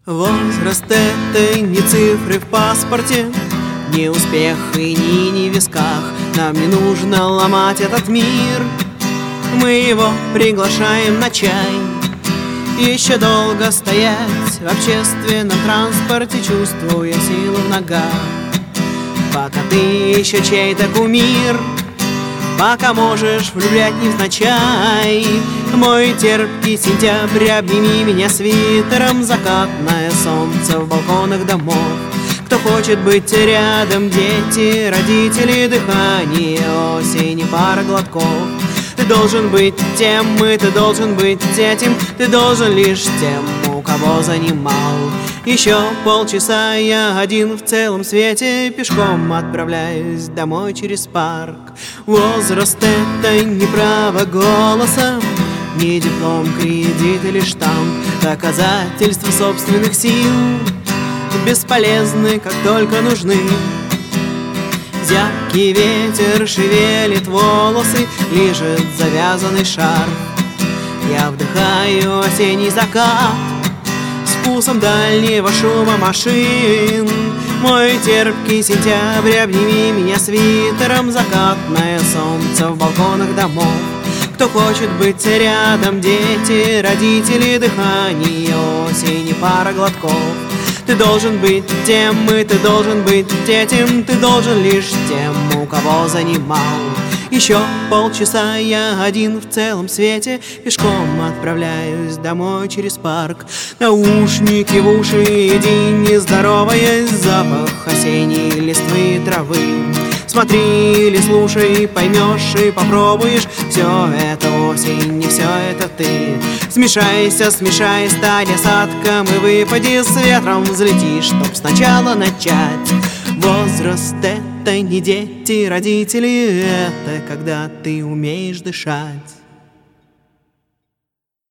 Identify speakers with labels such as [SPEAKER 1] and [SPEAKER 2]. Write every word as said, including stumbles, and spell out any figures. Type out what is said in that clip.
[SPEAKER 1] Возраст — это не цифры в паспорте, не успех и ни не в висках. Нам не нужно ломать этот мир, мы его приглашаем на чай. Еще долго стоять в общественном транспорте, чувствуя силу в ногах. Пока ты еще чей-то кумир, пока можешь влюблять невзначай. Мой терпкий сентябрь, обними меня свитером. Закатное солнце в балконах домов. Кто хочет быть рядом, дети, родители, дыхание осени, пара глотков. Ты должен быть тем, и ты должен быть этим. Ты должен лишь тем, у кого занимал. Еще полчаса я один в целом свете, пешком отправляюсь домой через парк. Возраст — это не право голоса, не диплом, кредит или штамп. Доказательства собственных сил бесполезны, как только нужны. Зябкий ветер шевелит волосы, лижет завязанный шарф. Я вдыхаю осенний закат с вкусом дальнего шума машин. Мой терпкий сентябрь, обними меня свитером. Закатное солнце в балконах домов. Кто хочет быть рядом, дети, родители, дыхание осени, пара глотков. Ты должен быть тем, и ты должен быть этим. Ты должен лишь тем, у кого занимал. Еще полчаса я один в целом свете, пешком отправляюсь домой через парк. Наушники в уши, иди не здороваясь, запах осенней листвы и травы. Смотри или слушай, поймешь и попробуешь. Все это осень, не все это ты. Смешайся, смешай, стань осадком и выпади с ветром, взлети, чтоб сначала начать. Возраст — это не дети, родители, это когда ты умеешь дышать.